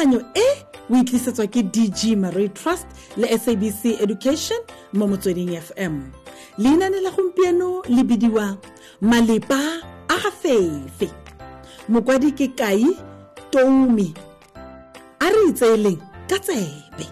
thulaganyo e o itlisetswa ke DG Marie Trust le SABC Education mo Motsweding FM. Leinaane la gompieno le bidiwa Malepa a Gafefe. Mokwadi ke Kai Toumi. A re itseeleng ka tsebe.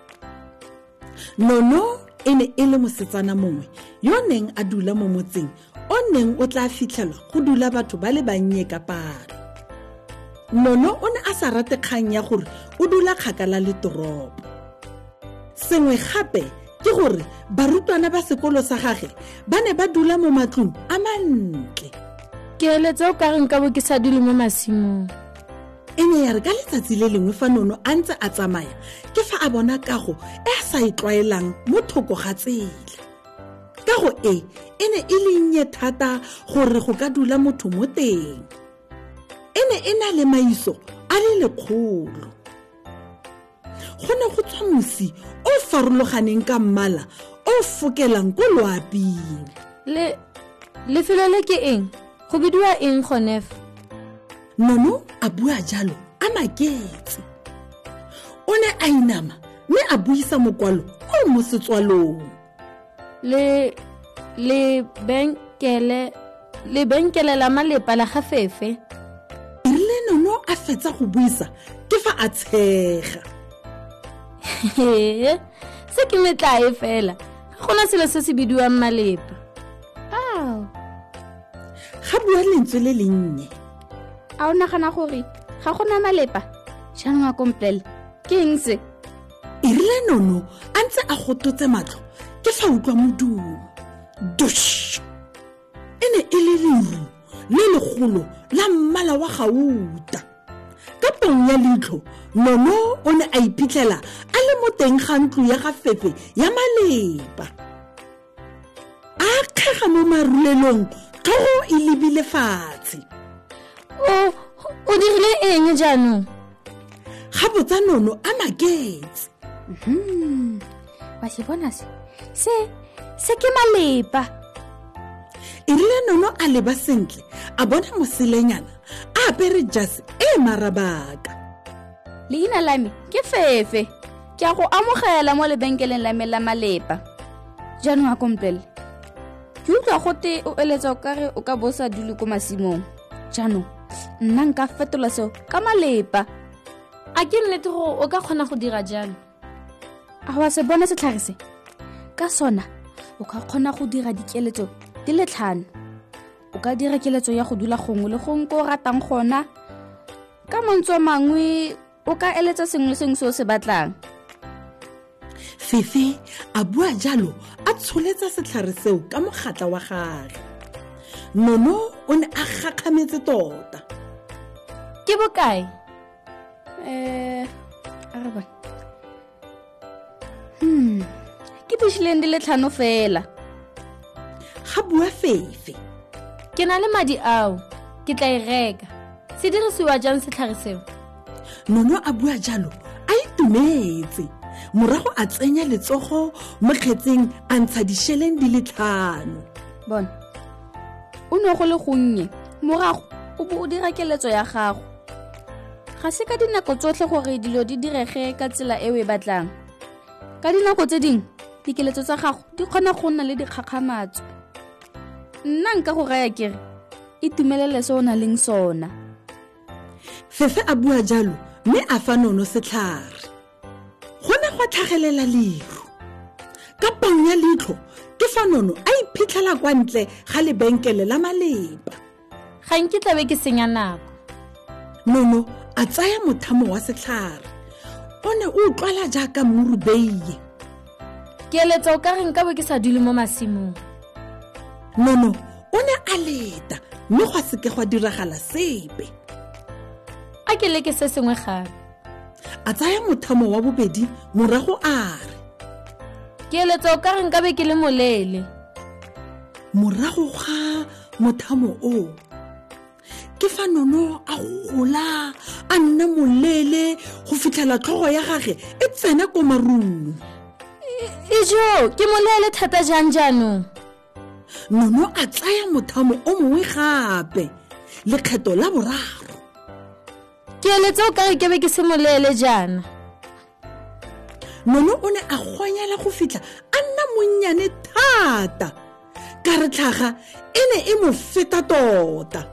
Nono e ne e le mosetsana mongwe yo neng a dula mo motseng o neng o tla fitlhelwa go dula batho ba le bannye ka palo. Nono o ne a sa rate kgang ya gore o dula kgakala le toropo. Sengwe gape ke gore barutwana ba sekolo sa gage ba ne ba dula mo matlong a mantle. Ke eletsa o ka reng ka bo ke sa dule mo masimong. E ne ya re ka letsatsi le lengwe fa Nono a ntse a tsamaya ke fa a bona kago e a sa itlwaelang mo thoko ga tsela. Kago e ne e le nnye thata gore go ka dula motho mo teng. E ne e na le maiso a le lekgolo. Go ne go tswa mosi o farologaneng ka mmala o fokelang ko loaping. Lefelo le ke eng? Go bidiwa eng gonef? Nono a bua jalo a maketse. O ne a inama mme a buisa mokwalo o mo setswalong. Lebenkele la Malepa la Gafefe. Irile Nono a fetsa go buisa ke fa a tshega. Se ke metlae fela. Go na selo se se bidiwang Malepa. Ga bua lentswe le lennye. A o nagana gore ga gona Malepa? Jaanong a komplele ke eng se? Irile Nono a ntse a gototse matlho ke fa utlwa modumo. Dush! E ne e le leru le legolo la mmala wa gauta. Ka pong ya leitlho, Nono o ne a iphitlhela a le mo teng ga ntlo ya Gafefe ya Malepa. A kgega mo marulelong tlhogo e lebile fatshe. O dirile eng jaanong? Ga botsa Nono a maketse. Ba se bona se ke Malepa. Irile Nono a leba sentle a bona moselenyana a apere jase e marabaka. Leina la me ke Fefe. Ke a go amogela mo lebenkeleng la me la Malepa. Jaanong a komplele ke utlwa gote o eletsa o kare o ka bosa dulu ko masimong. Jaanong nna nka fetola seo ka Malepa. A ke nnete gore o ka kgona go dira jalo? A wa se bona setlhare se? Ka sona o ka kgona go dira dikeletso di le 5. O ka dira keletso ya go dula gongwe le gongwe go ratang gona. Ka mantswe mangwe o ka eletsa sengwe le sengwe se o se batlang. Fefe a bua jalo a tsholetsa setlhare seo ka mogatla wa gagwe. Nono o ne a gakgametse tota. Ke bokae? Araba. Ke bishileng di le 5 fela. Ga bua Fefe. Ke na le madi ao, ke tla e reka. Se dirisiwa jang setlhare seo? Nono a bua jalo a itumetse. Morago a tsenya letsogo mo kgetseng a ntsha disheleng di le 5. Bona. O ne go le gonnye. Morago o bo o dira keletso ya gago. Ga se ka dinako tsotlhe gore dilo di direge ka tsela e o e batlang. Ka dinako tse ding, dikeletso tsa gago di kgona go nna le dikgakgamatso. Nna nka go raya kere itumelele se o na leng sona. Fefe a bua jalo mme a fa Nono setlhare. Go ne go tlhagelela leru. Ka pong ya leitlho ke fa Nono a iphitlhela kwa ntle ga lebenkele la Malepa. Ga nke tlabe ke senya nako. Nono a tsaya mothamo wa setlhare. O ne o utlwala jaaka mmurubeiye. Ke eletsa o ka reng ka bo ke sa dule mo masimong. Nono o ne a leta mme go se ke go diragala sepe. A ke leke se sengwe gape. A tsaya mothamo wa bobedi morago a re. Ke eletsa o ka reng ka be ke le molele. Morago ga mothamo o ke fa Nono a gola a nna molele go fitlhela tlhogo ya gage e tsena ko marung. Ijo ke molele thata jang jaanong? Nono a tsaya mothamo o mongwe gape lekgetho la boraro. ke eletsa o kare ke be ke se molele jaana. Nono o ne a kgonyela go fitla a nna monnyane thata ka re tlhaga e ne e mo feta tota.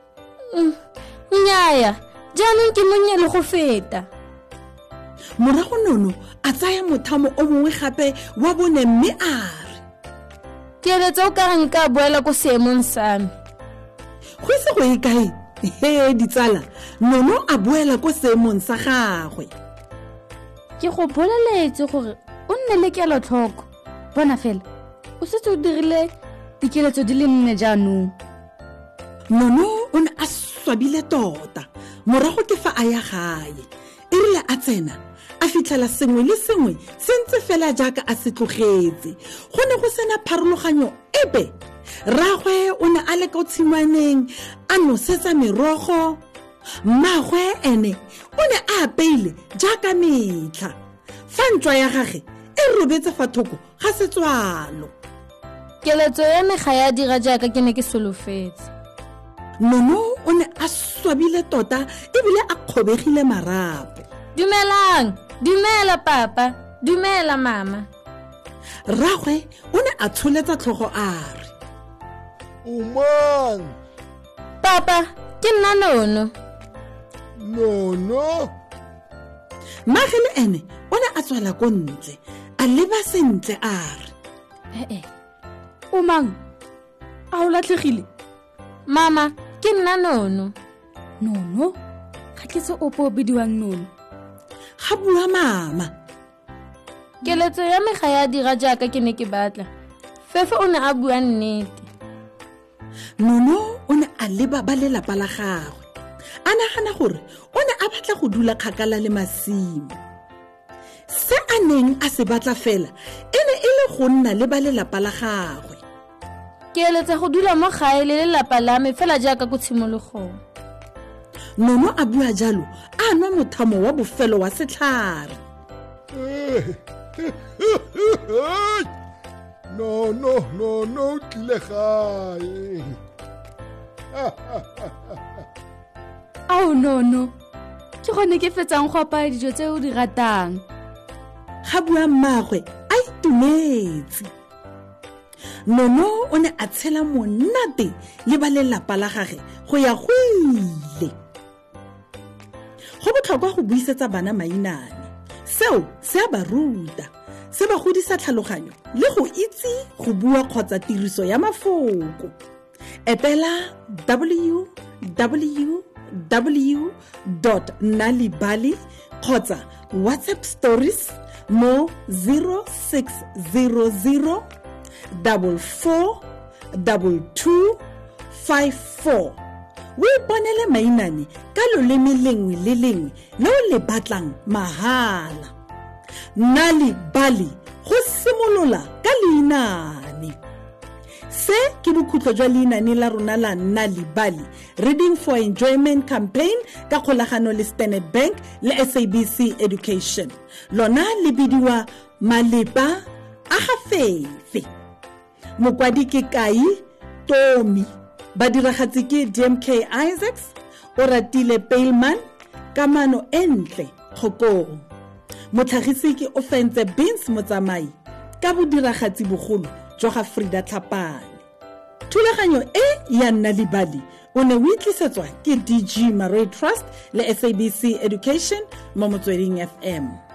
Nnyaya, jaanong ke monnyane go feta. Morago Nono a tsaya mothamo o mongwe gape wa bone mme a re, ke eletsa o kare nka boela ko seemong sa me. go ise go ikae ditsala, Nono a boela ko seemong sa gagwe. Ke go boleletse gore o nne le kelotlhoko. Bona fela, o setse o dirile dikeletso di le 4 jaanong. Nono o ne a swabile tota, morago ke fa a ya gae. E rile a tsena, a fitlhela sengwe le sengwe se ntse fela jaaka a se tlogetse. Go ne go sena pharologanyo epe. Rragwe o ne a le ko tshingwaneng a nosetsa merogo. Mmagwe ene o ne a apeile jaaka metlha. Fa ntwa ya gage e robetse fa thoko ga setswalo. Keletso ya me ga ya dira jaaka ke ne ke solofetse. Nono o ne a swabile tota ebile a kgobegile marapo. Dumela papa, dumela mama. Rragwe o ne a tsholetsa tlhogo a re, O mang? Papa, ke nna Nono. Nono? Mage le ene o ne a tswela ko ntle a leba sentle a re, O mang? A o latlhegile? Mama, ke nna Nono. Nono? Ga ke se opo o bidiwang Nono. ga bua mama. Keletso ya me ga ya dira jaaka ke ne ke batla. Fefe o ne a bua nnete. Nono o ne a leba ba lelapa la gagwe. A nagana gore o ne a batla go dula kgakala le masimo. Se a neng a se batla fela e ne e le go nna le ba lelapa la gagwe. Ke eletsa go dula mo gae le lelapa la me fela jaaka ko tshimologong. Nono a bua jalo a nwa mothamo wa bofelo wa setlhare. No, tlile gae. Ao Nono, ke gone ke fetsang go apaya dijo tse o di ratang. Ga bua mmagwe a itumetse. Nono o ne a tshela monate le ba lelapa la gage go ya go ile. Go botlhokwa go buisetsa bana mainane. Seo se a ba ruta, se ba godisa tlhaloganyo le go itse go bua kgotsa tiriso ya mafoko. Etela www.nalibali kgotsa WhatsApp stories mo 0600 442254. O iponele mainane ka loleme lengwe le lengwe le o le batlang mahala. Nalibali go simolola ka leinane. Se ke bokhutlo jwa leinane la rona la Nalibali Reading for Enjoyment Campaign ka kgolagano le Standard Bank le SABC Education. Lona le bidiwa Malepa a ga Fefe. Mokwadi ke Kai Tomi. Badiragatsi ke DMK Isaacs, Oratile Peilman, Kamano Entle Kgokong. Motlhagisi ke Ofentse Beans Motsamai, ka bodiragatsi bogolo jwa ga Frida Tlhapane. Thulaganyo e ya Nalibali o ne o itlisetswa ke DG Maroe Trust le SABC Education mo Motsweding FM.